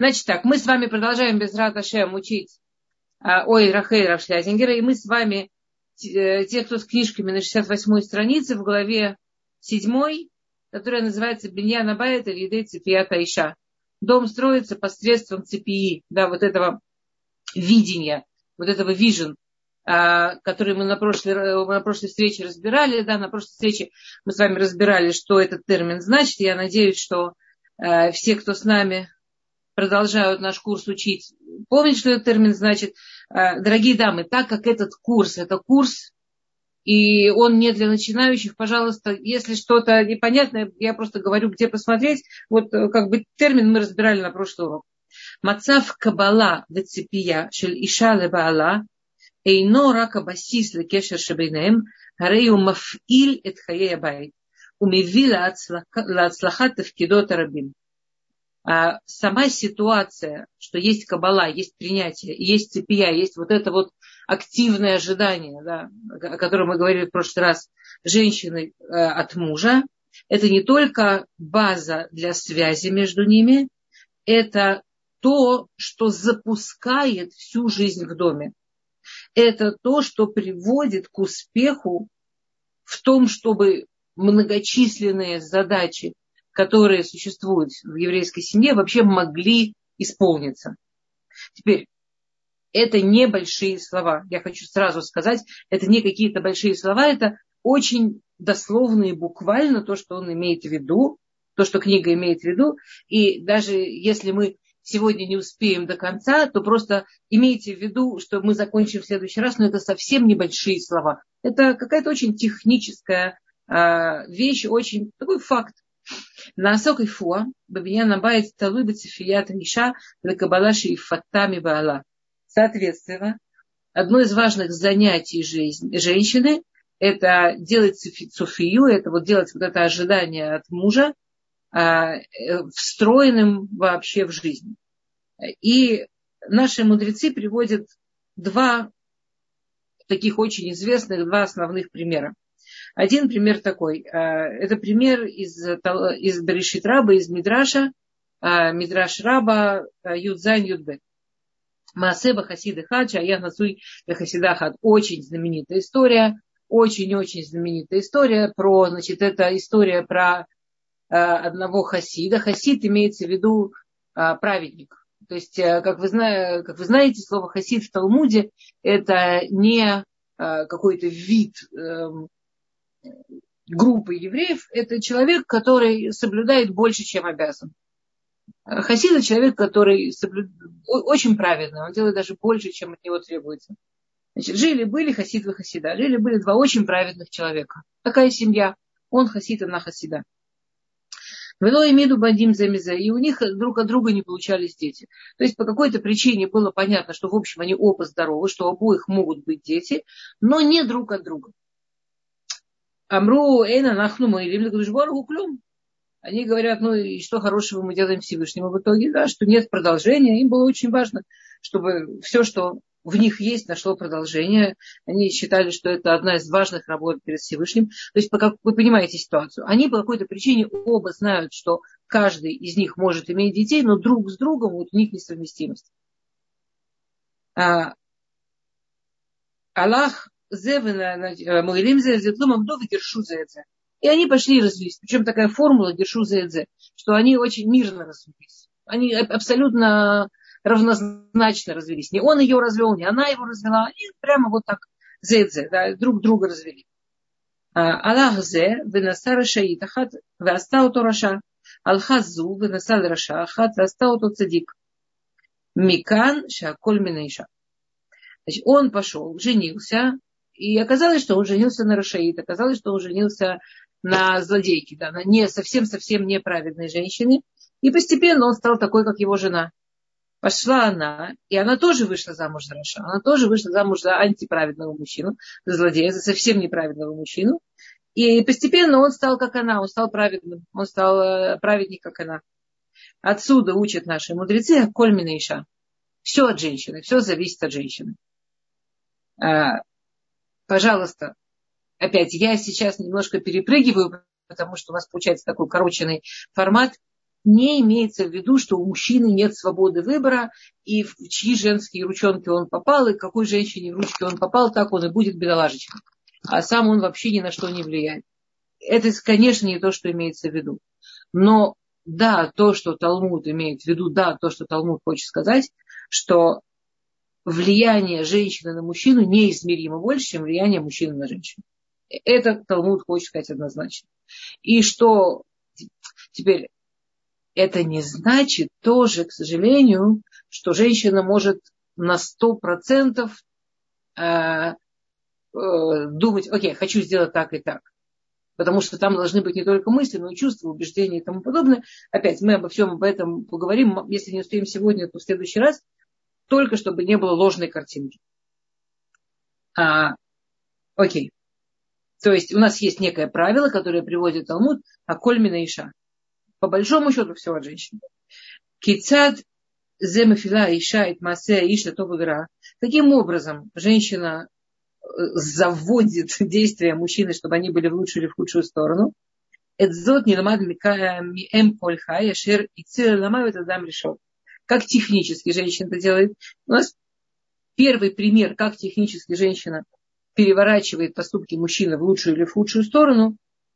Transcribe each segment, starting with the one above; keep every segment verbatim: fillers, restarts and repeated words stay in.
Значит так, мы с вами продолжаем без Рат Ашем учить а, ой, Рахель Рафшлязингера, и мы с вами, те, те, кто с книжками на шестьдесят восьмой странице, в главе седьмой, которая называется Биньян Абайт или Идей Цепията Иша. Дом строится посредством цепии, да, вот этого видения, вот этого vision, а, который мы на прошлой, на прошлой встрече разбирали, да, на прошлой встрече мы с вами разбирали, что этот термин значит. Я надеюсь, что а, все, кто с нами продолжают наш курс учить, помнят, что этот термин значит. Дорогие дамы, так как этот курс, это курс, и он не для начинающих, пожалуйста, если что-то непонятное, я просто говорю, где посмотреть. Вот как бы термин мы разбирали на прошлый урок. Мацав кабала вецепия шель иша лебаала эйно рака басис лекешер шебейнеем харею мафиль эт хаей абайт умеви лацлахат тефкидот рабим. А сама ситуация, что есть кабала, есть принятие, есть цепия, есть вот это вот активное ожидание, да, о котором мы говорили в прошлый раз, женщины э, от мужа, это не только база для связи между ними, это то, что запускает всю жизнь в доме. Это то, что приводит к успеху в том, чтобы многочисленные задачи, которые существуют в еврейской семье, вообще могли исполниться. Теперь, это не большие слова. Я хочу сразу сказать, это не какие-то большие слова, это очень дословно и буквально то, что он имеет в виду, то, что книга имеет в виду. И даже если мы сегодня не успеем до конца, то просто имейте в виду, что мы закончим в следующий раз, но это совсем небольшие слова. Это какая-то очень техническая э, вещь, очень такой факт. Наасок и фуа, бабиньян абайт талуй бецефият иша лекабала шеифатами баала. Соответственно, одно из важных занятий жизни, женщины – это делать цуфию, это вот делать вот это ожидание от мужа, а, встроенным вообще в жизнь. И наши мудрецы приводят два таких очень известных, два основных примера. Один пример такой. Это пример из, из Берешит Раба, из Мидраша, Мидраш Раба, Юдзайн Юдбет. Маасеба Хасида Хаджа, а я насуй Хасида Хад. Очень знаменитая история, очень-очень знаменитая история про, значит, это история про одного хасида. Хасид имеется в виду праведник. То есть, как вы, знаете, как вы знаете, слово хасид в Талмуде это не какой-то вид группы евреев, это человек, который соблюдает больше, чем обязан. Хасид – это человек, который соблюд... очень праведный, он делает даже больше, чем от него требуется. Значит, жили-были хасид и хасида, жили-были два очень праведных человека. Такая семья, он хасид, она хасида. Вело имеду бандим замиза, и у них друг от друга не получались дети. То есть по какой-то причине было понятно, что в общем они оба здоровы, что у обоих могут быть дети, но не друг от друга. Амру эйна нахну мы или клюм. Они говорят, ну и что хорошего мы делаем Всевышнему в итоге, да, что нет продолжения. Им было очень важно, чтобы все, что в них есть, нашло продолжение. Они считали, что это одна из важных работ перед Всевышним. То есть, как вы понимаете ситуацию, они по какой-то причине оба знают, что каждый из них может иметь детей, но друг с другом вот у них несовместимость. А, Аллах и они пошли и развелись. Причем такая формула гершу зэдзе, что они очень мирно развелись. Они абсолютно равнозначно развелись. Не он ее развел, не она его развела. Они прямо вот так зэдзе, да, друг друга развели. Аллах зе венасар шаит ахат веастау то раша. Алхазу венасар раша ахат веастау то цадик. Микан шаколь минаиша. Значит, он пошел, женился. И оказалось, что он женился на рашаит, оказалось, что он женился на злодейке, да, на не совсем-совсем неправедной женщине. И постепенно он стал такой, как его жена. Пошла она, и она тоже вышла замуж за раша. Она тоже вышла замуж за антиправедного мужчину, за злодея, за совсем неправедного мужчину. И постепенно он стал как она, он стал праведным, он стал праведник, как она. Отсюда учат наши мудрецы коль минаиша. Все от женщины, все зависит от женщины. Пожалуйста, опять, я сейчас немножко перепрыгиваю, потому что у нас получается такой короченный формат. не имеется в виду, что у мужчины нет свободы выбора, и в чьи женские ручонки он попал, и к какой женщине в ручки он попал, так он и будет бедолагочкой. А сам он вообще ни на что не влияет. Это, конечно, не то, что имеется в виду. Но да, то, что Талмуд имеет в виду, да, то, что Талмуд хочет сказать, что влияние женщины на мужчину неизмеримо больше, чем влияние мужчины на женщину. Это Талмуд хочет сказать однозначно. И что теперь, это не значит тоже, к сожалению, что женщина может на сто процентов э, э, думать, окей, хочу сделать так и так. Потому что там должны быть не только мысли, но и чувства, убеждения и тому подобное. Опять, мы обо всем об этом поговорим. Если не успеем сегодня, то в следующий раз. Только чтобы не было ложной картинки. А, окей. То есть у нас есть некое правило, которое приводит Талмуд, а коль мина иша. По большому счету все от женщины. Кицад земефила иша ит масе иша то вера. Каким образом женщина заводит действия мужчины, чтобы они были в лучшую или в худшую сторону? Эдзот не ламад миэм коль хай ашер ицир ламавит адам решил. Как технически женщина это делает? У нас первый пример, как технически женщина переворачивает поступки мужчины в лучшую или в худшую сторону.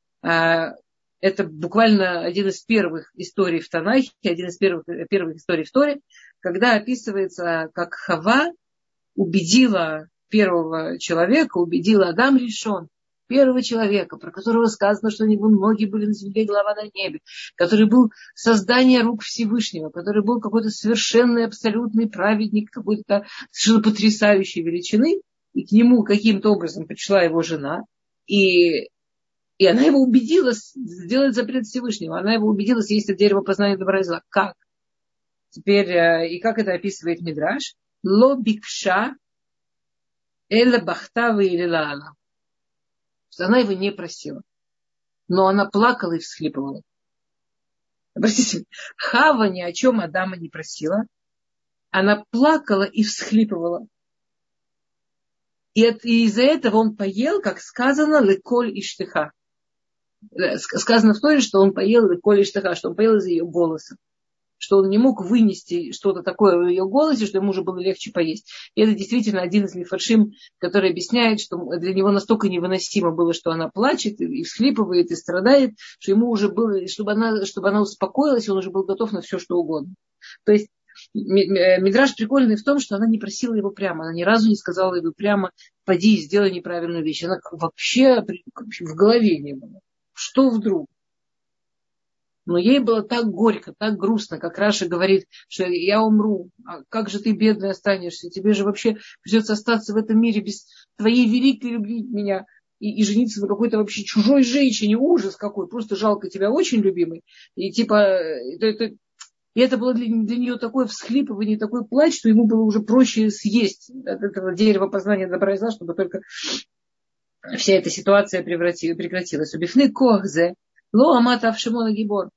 Это буквально один из первых историй в Танахе, один из первых, первых историй в Торе, когда описывается, как Хава убедила первого человека, убедила Адам Ришон, первого человека, про которого сказано, что у него ноги были на земле, голова на небе, который был создание рук Всевышнего, который был какой-то совершенный, абсолютный праведник, какой-то совершенно потрясающей величины, и к нему каким-то образом пришла его жена, и, и она его убедила сделать запрет Всевышнего, она его убедила съесть от дерева познания добра и зла. Как? Теперь, и как это описывает Мидраш? Ло бикша эла бахтава или лаала. Она его не просила. Но она плакала и всхлипывала. Простите, Хава ни о чем Адама не просила. Она плакала и всхлипывала. И, это, и из-за этого он поел, как сказано, леколь иштыха. Сказано в Торе, что он поел леколь иштыха, что он поел из-за ее голоса. Что он не мог вынести что-то такое в ее голосе, что ему уже было легче поесть. И это действительно один из мифаршим, который объясняет, что для него настолько невыносимо было, что она плачет и всхлипывает, и страдает, что ему уже было, чтобы она, чтобы она успокоилась, он уже был готов на все, что угодно. То есть Мидраш прикольный в том, что она не просила его прямо, она ни разу не сказала ему прямо, поди, сделай неправильную вещь. Она вообще в голове не было. Что вдруг? Но ей было так горько, так грустно, как Раша говорит, что я умру, а как же ты, бедный, останешься? Тебе же вообще придется остаться в этом мире без твоей великой любви меня и, и жениться на какой-то вообще чужой женщине. Ужас какой, просто жалко тебя, очень любимый. И типа, это, это, и это было для, для нее такое всхлипывание, такой плач, что ему было уже проще съесть от этого дерева познания добра и зла, чтобы только вся эта ситуация прекратилась. Убифны кохзе. Ло амата авшимона гибор.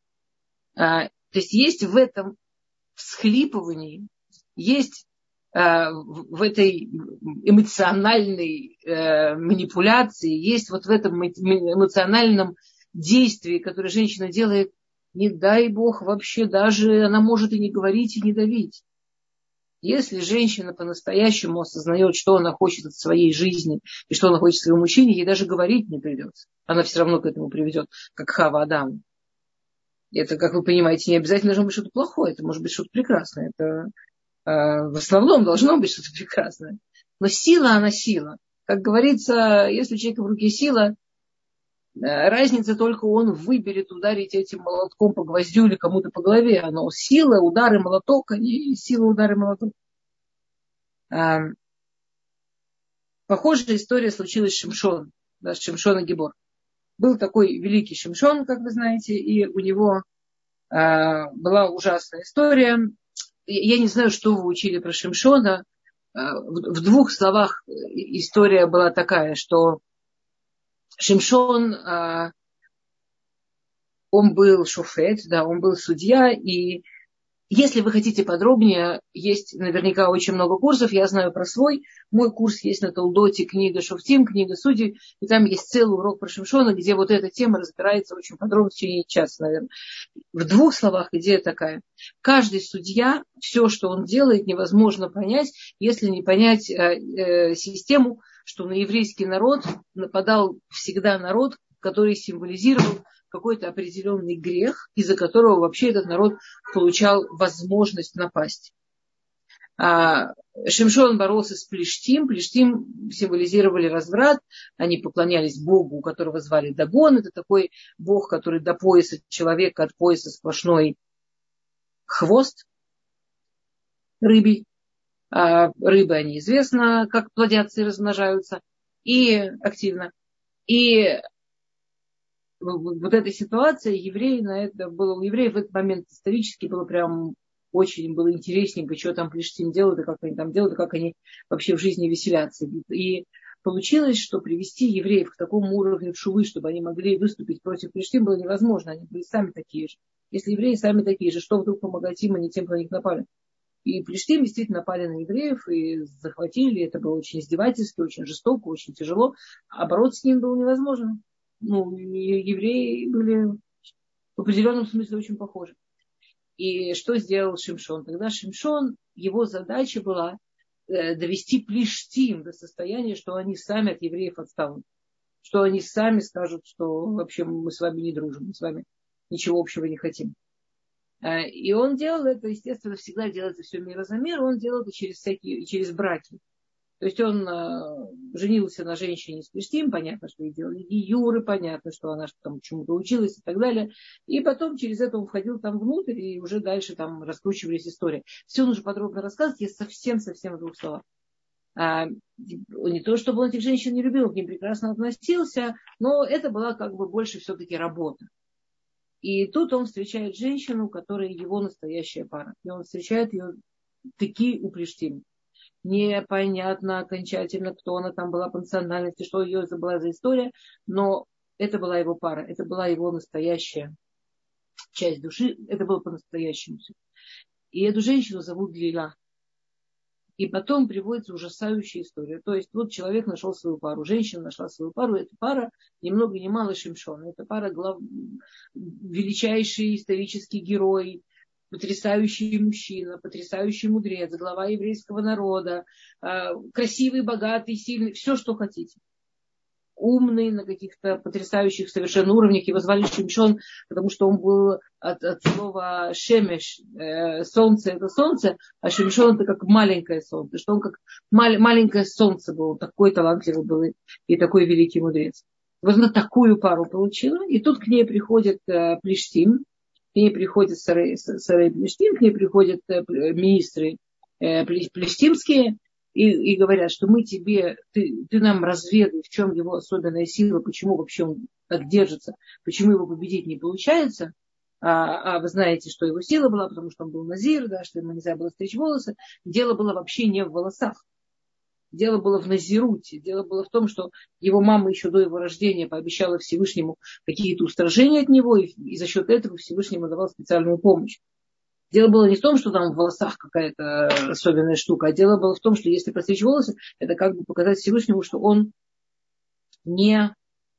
А, то есть есть в этом всхлипывании, есть а, в, в этой эмоциональной а, манипуляции, есть вот в этом эмоциональном действии, которое женщина делает, не дай бог вообще даже, она может и не говорить, и не давить. Если женщина по-настоящему осознает, что она хочет от своей жизни и что она хочет от своего мужчины, ей даже говорить не придется. Она все равно к этому приведет, как Хава Адам. Это, как вы понимаете, не обязательно должно быть что-то плохое, это может быть что-то прекрасное. Это э, в основном должно быть что-то прекрасное. Но сила, она сила. Как говорится, если у человека в руке сила, э, разница только он выберет ударить этим молотком по гвоздю или кому-то по голове. Но сила, удары, молоток, они сила, удары, молоток. Э, похожая история случилась с Шимшоном, да, с Шимшоном Гибор. Был такой великий Шимшон, как вы знаете, и у него э, была ужасная история. Я не знаю, что вы учили про Шимшона. Э, в, в двух словах история была такая, что Шимшон, э, он был шофет, да, он был судья, и Если вы хотите подробнее, есть наверняка очень много курсов, я знаю про свой. Мой курс есть на Толдоте, книга Шуфтим, книга Судей, и там есть целый урок про Шимшона, где вот эта тема разбирается очень подробно в течение часа, наверное. В двух словах идея такая. Каждый судья, все, что он делает, невозможно понять, если не понять э, э, систему, что на еврейский народ нападал всегда народ, который символизировал какой-то определенный грех, из-за которого вообще этот народ получал возможность напасть. А Шимшон боролся с Плештим. Плештим символизировали разврат. Они поклонялись Богу, у которого звали Дагон. Это такой бог, который до пояса человека, от пояса сплошной хвост рыбий. А рыбы, они известно, как плодятся и размножаются. И активно. И вот эта ситуация, евреи на это было, у евреев в этот момент исторически было прям очень было интересненько, что там Плештим делают, и как они там делают, и как они вообще в жизни веселятся. И получилось, что привести евреев к такому уровню шувы, чтобы они могли выступить против Плештим, было невозможно. Они были сами такие же. Если евреи сами такие же, что вдруг помогать им, а не тем, кто на них напали? И Плештим действительно напали на евреев и захватили. Это было очень издевательски, очень жестоко, очень тяжело. А бороться с ним было невозможно. Ну, евреи были в определенном смысле очень похожи. И что сделал Шимшон? Тогда Шимшон, его задача была довести Плештим до состояния, что они сами от евреев отстанут. Что они сами скажут, что вообще мы с вами не дружим, мы с вами ничего общего не хотим. И он делал это, естественно, всегда делается все мира за мир, он делал это через всякие, через браки. То есть он э, женился на женщине из Плештим, понятно, что ей делали гиюры, понятно, что она там чему-то училась и так далее. И потом через это он входил там внутрь, и уже дальше там раскручивались истории. Все нужно подробно рассказывать, я совсем-совсем в двух словах. А, не то, чтобы он этих женщин не любил, к ним прекрасно относился, но это была как бы больше все-таки работа. И тут он встречает женщину, которая его настоящая пара. И он встречает ее таки у Плештим. Непонятно окончательно, кто она там была по национальности, что ее была за история, но это была его пара, это была его настоящая часть души, это было по-настоящему. И эту женщину зовут Лила. И потом приводится ужасающая история. То есть вот человек нашел свою пару, женщина нашла свою пару, эта пара ни много ни мало Шимшон. Это пара глав... величайший исторический герой, потрясающий мужчина, потрясающий мудрец, глава еврейского народа, красивый, богатый, сильный, все, что хотите. Умный, на каких-то потрясающих совершенно уровнях. Его звали Шимшон, потому что он был от, от слова шемеш, э, солнце это солнце, а Шимшон это как маленькое солнце, что он как мал, маленькое солнце был, такой талантливый был и, и такой великий мудрец. Вот она такую пару получила, и тут к ней приходит э, Плештим, к ней приходят сарай, сарай Плештим, к ней приходят э, министры э, плештимские, И, и говорят, что мы тебе, ты, ты нам разведай, в чем его особенная сила, почему вообще он так держится, почему его победить не получается. А, а вы знаете, что его сила была, потому что он был назир, да, что ему нельзя было стричь волосы. Дело было вообще не в волосах. Дело было в назируте. Дело было в том, что его мама еще до его рождения пообещала Всевышнему какие-то устражения от него, и, и за счет этого Всевышнему давал специальную помощь. Дело было не в том, что там в волосах какая-то особенная штука, а дело было в том, что если постричь волосы, это как бы показать Всевышнему, что он не,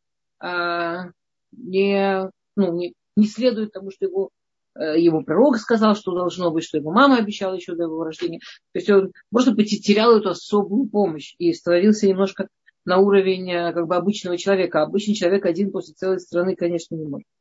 а, не, ну, не, не следует тому, что его, его пророк сказал, что должно быть, что его мама обещала еще до его рождения. То есть он, может быть, терял эту особую помощь и становился немножко на уровень как бы обычного человека. А обычный человек один после целой страны, конечно, не может.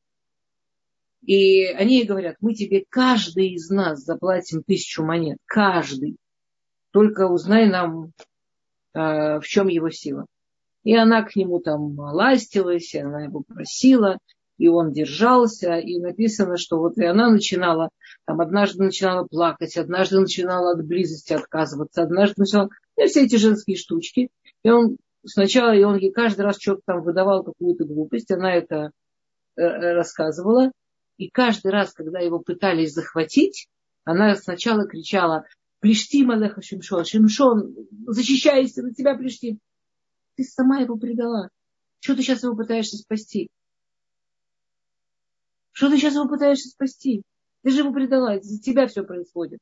И они ей говорят, мы тебе каждый из нас заплатим тысячу монет. Каждый. Только узнай нам, э, в чем его сила. И она к нему там ластилась, и она его просила, и он держался. И написано, что вот и она начинала, там однажды начинала плакать, однажды начинала от близости отказываться, однажды начинала, ну, все эти женские штучки. И он сначала, и он ей каждый раз что-то там выдавал, какую-то глупость, она это э, рассказывала. И каждый раз, когда его пытались захватить, она сначала кричала: Плештим алеха Шимшон, Шимшон, защищайся, на тебя Плештим. Ты сама его предала. Что ты сейчас его пытаешься спасти? Что ты сейчас его пытаешься спасти? Ты же его предала, из-за тебя все происходит.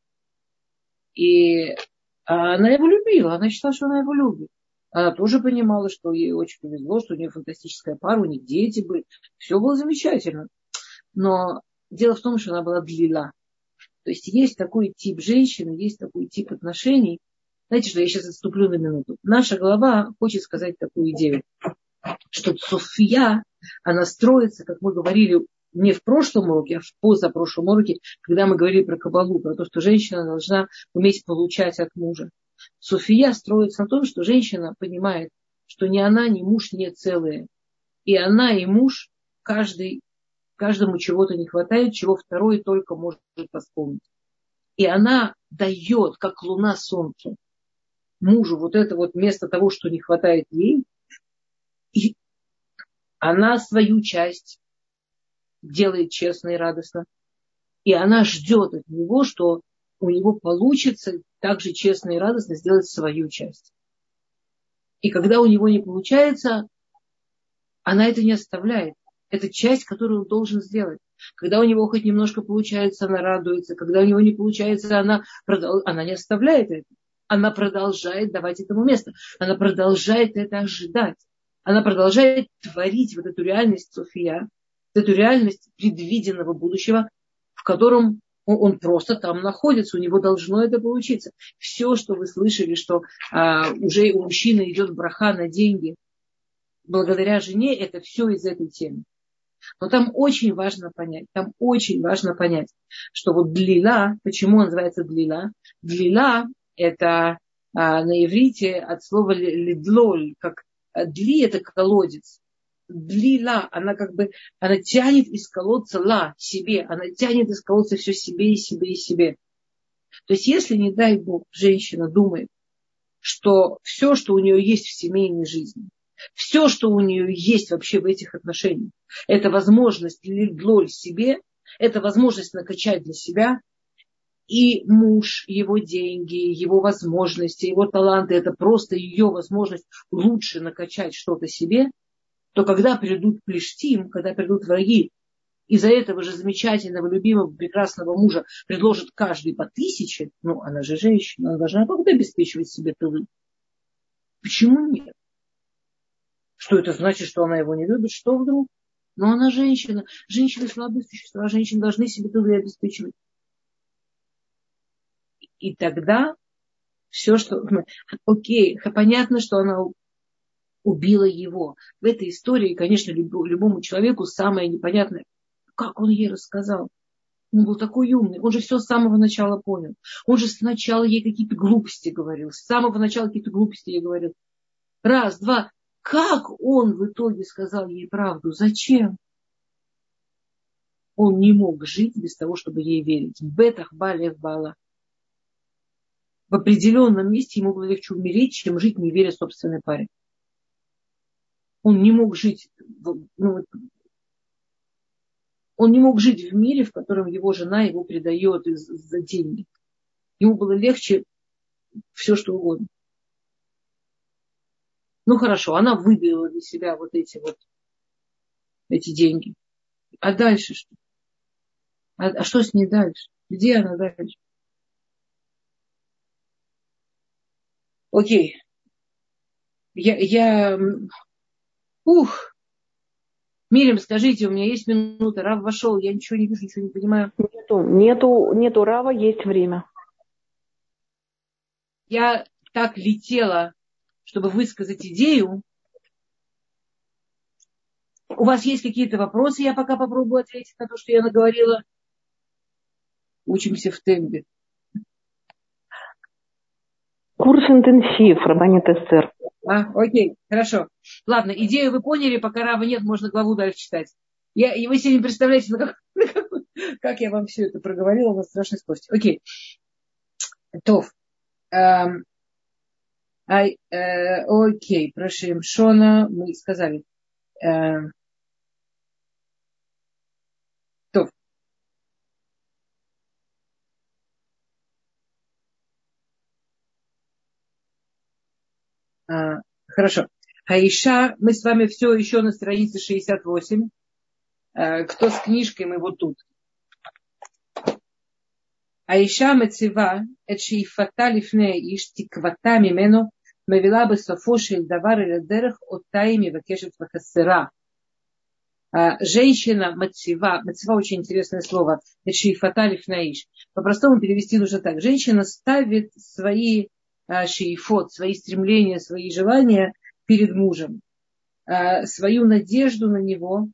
И она его любила, она считала, что она его любит. Она тоже понимала, что ей очень повезло, что у нее фантастическая пара, у них дети были. Все было замечательно. Но дело в том, что она была длила. То есть есть такой тип женщины, есть такой тип отношений. Знаете что, я сейчас отступлю на минуту. Наша голова хочет сказать такую идею, что София, она строится, как мы говорили не в прошлом уроке, а в позапрошлом уроке, когда мы говорили про кабалу, про то, что женщина должна уметь получать от мужа. София строится на том, что женщина понимает, что ни она, ни муж не целые. И она, и муж, каждый, каждому чего-то не хватает, чего второй только может восполнить. И она дает, как луна солнцу, мужу вот это вот вместо того, что не хватает ей, и она свою часть делает честно и радостно. И она ждет от него, что у него получится также честно и радостно сделать свою часть. И когда у него не получается, она это не оставляет. Это часть, которую он должен сделать. Когда у него хоть немножко получается, она радуется. Когда у него не получается, она, продол... она не оставляет это. Она продолжает давать этому место. Она продолжает это ожидать. Она продолжает творить вот эту реальность София, эту реальность предвиденного будущего, в котором он просто там находится, у него должно это получиться. Все, что вы слышали, что а, уже у мужчины идет браха на деньги, благодаря жене, это все из этой темы. Но там очень важно понять, там очень важно понять, что вот длила, почему он называется длила? Длила это а, на иврите от слова лидлоль, как дли это колодец. Длила, она как бы, она тянет из колодца ла себе, она тянет из колодца все себе и себе и себе. То есть если, не дай Бог, женщина думает, что все, что у нее есть в семейной жизни, все, что у нее есть вообще в этих отношениях, это возможность лидлоль себе, это возможность накачать для себя, и муж, его деньги, его возможности, его таланты, это просто ее возможность лучше накачать что-то себе, то когда придут плештим, когда придут враги, из-за этого же замечательного, любимого, прекрасного мужа предложат каждый по тысяче, ну, она же женщина, она должна как-то обеспечивать себе тылы. Почему нет? Что это значит, что она его не любит? Что вдруг? Но она женщина. Женщины слабые существа, женщины должны себе тылы обеспечивать. И тогда все, что... Окей, понятно, что она убила его. В этой истории, конечно, любому человеку самое непонятное, как он ей рассказал. Он был такой умный, он же все с самого начала понял. Он же сначала ей какие-то глупости говорил, с самого начала какие-то глупости ей говорил. Раз, два. Как он в итоге сказал ей правду? Зачем? Он не мог жить без того, чтобы ей верить. Бетах балев бала. В определенном месте ему было легче умереть, чем жить, не веря собственной паре. Он не мог жить, ну, он не мог жить в мире, в котором его жена его предает из-за денег. Ему было легче все, что угодно. Ну хорошо, она выбила для себя вот эти вот эти деньги. А дальше что? А, а что с ней дальше? Где она дальше? Окей. Я, я... Ух. Мирим, скажите, у меня есть минута. Рав вошел, я ничего не вижу, ничего не понимаю. Нету, нету, нету Рава, есть время. Я так летела, чтобы высказать идею. У вас есть какие-то вопросы? Я пока попробую ответить на то, что я наговорила. Учимся в темпе. Курс интенсив, Рабанит Эстер. А, окей, хорошо. Ладно, идею вы поняли, пока Рава нет, можно главу дальше читать. Я, и вы себе не представляете, ну как, как, как я вам все это проговорила, у вас страшная скорость. Окей. Тов. Эм, ай, э, окей, прошим Шона, мы сказали. Эм, Тов. А, хорошо. Аиша, мы с вами все еще на странице шестьдесят восемь. А, кто с книжкой, мы вот тут. האישה מציבה את שאיפתה לפני האיש, תקוותה ממנו, מובילה בסופו של דבר אל הדרך אותה היא מבקשת וחסרה. Женщина мацива, мацива очень интересное слово, это шейфата лифнаиш. По-простому перевести нужно так. Женщина ставит свои шейфот, свои стремления, свои желания перед мужем, свою надежду на него.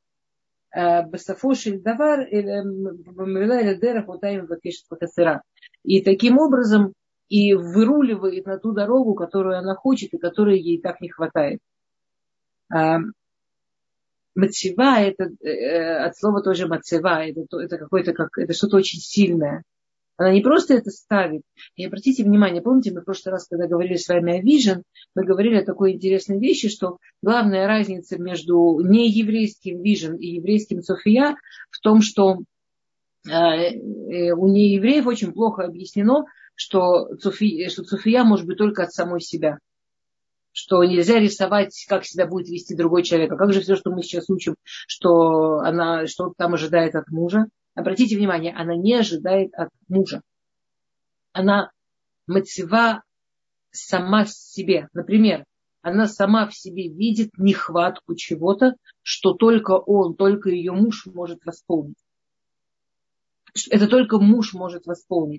И таким образом и выруливает на ту дорогу, которую она хочет и которой ей так не хватает. Мацева, это от слова тоже мацева, это, это какое-то как, это что-то очень сильное. Она не просто это ставит. И обратите внимание, помните, мы в прошлый раз, когда говорили с вами о вижен, мы говорили о такой интересной вещи, что главная разница между нееврейским вижен и еврейским София в том, что э, у неевреев очень плохо объяснено, что София, что София может быть только от самой себя. Что нельзя рисовать, как себя будет вести другой человек. А как же все, что мы сейчас учим, что она что-то там ожидает от мужа? Обратите внимание, она не ожидает от мужа. Она мацева сама в себе. Например, она сама в себе видит нехватку чего-то, что только он, только ее муж может восполнить. Это только муж может восполнить.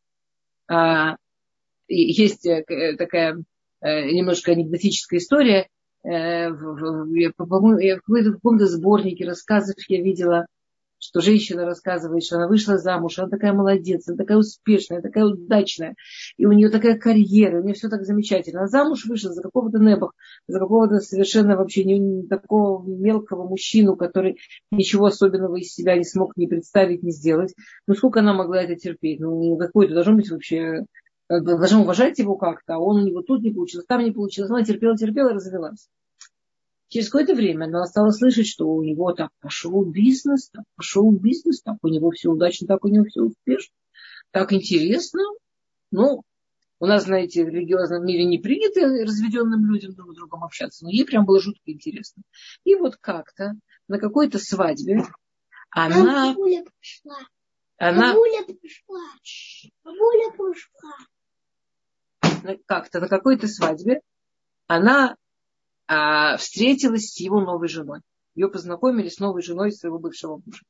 Есть такая немножко анекдотическая история. В каком-то сборнике рассказов я видела, что женщина рассказывает, что она вышла замуж, она такая молодец, она такая успешная, такая удачная, и у нее такая карьера, у нее все так замечательно. Она замуж вышла за какого-то небах, за какого-то совершенно вообще не, не такого мелкого мужчину, который ничего особенного из себя не смог ни представить, ни сделать. Ну, сколько она могла это терпеть? Ну, какой-то должен быть вообще... Должна уважать его как-то, а он у него тут не получилось, там не получилось. Она терпела, терпела и развелась. Через какое-то время она стала слышать, что у него так пошел бизнес, так пошел бизнес, так у него все удачно, так у него все успешно, так интересно. Ну, у нас, знаете, в религиозном мире не принято разведенным людям друг с другом общаться, но ей прям было жутко интересно. И вот как-то на какой-то свадьбе она... Бабуля пришла. Она... Бабуля пришла. Бабуля пришла. Как-то на какой-то свадьбе она а, встретилась с его новой женой. Ее познакомили с новой женой своего бывшего мужа.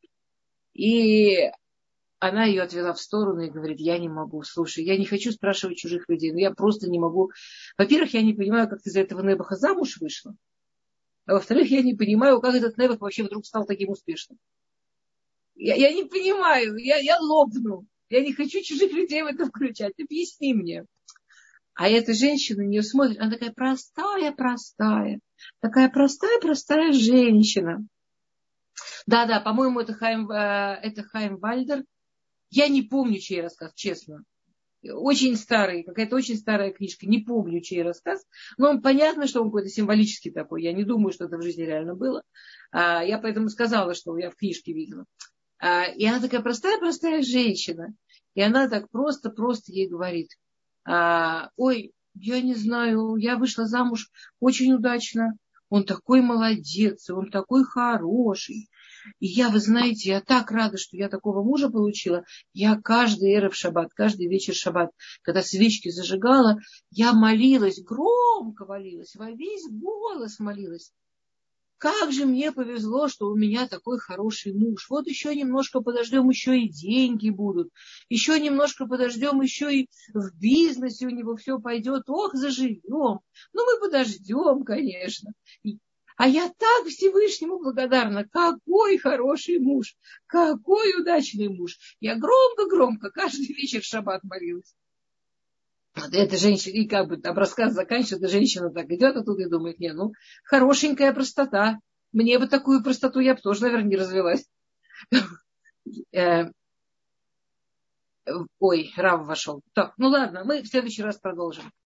И она ее отвела в сторону и говорит: я не могу, слушай, я не хочу спрашивать чужих людей, но я просто не могу. Во-первых, я не понимаю, как ты за этого Небаха замуж вышла. А во-вторых, я не понимаю, как этот Небах вообще вдруг стал таким успешным. Я, я не понимаю, я, я лопну. Я не хочу чужих людей в это включать. Объясни мне. А эта женщина на нее смотрит, она такая простая, простая. Такая простая, простая женщина. Да-да, по-моему, это Хайм, это Хайм Вальдер. Я не помню, чей рассказ, честно. Очень старый, какая-то очень старая книжка. Не помню, чей рассказ. Но он, понятно, что он какой-то символический такой. Я не думаю, что это в жизни реально было. Я поэтому сказала, что я в книжке видела. И она такая простая-простая женщина. И она так просто-просто ей говорит: ой, я не знаю, я вышла замуж очень удачно. Он такой молодец, он такой хороший. И я, вы знаете, я так рада, что я такого мужа получила. Я каждый эрев шаббат, каждый вечер шаббат, когда свечки зажигала, я молилась, громко молилась, во весь голос молилась. Как же мне повезло, что у меня такой хороший муж. Вот еще немножко подождем, еще и деньги будут. Еще немножко подождем, еще и в бизнесе у него все пойдет. Ох, заживем. Ну, мы подождем, конечно. А я так Всевышнему благодарна. Какой хороший муж. Какой удачный муж. Я громко-громко каждый вечер в шаббат молилась. Вот эта женщина, и как бы там рассказ заканчивается, эта женщина так идет, а тут и думает: не, ну, хорошенькая простота. Мне бы такую простоту, я бы тоже, наверное, не развелась. Ой, Рав вошел. Так, ну ладно, мы в следующий раз продолжим.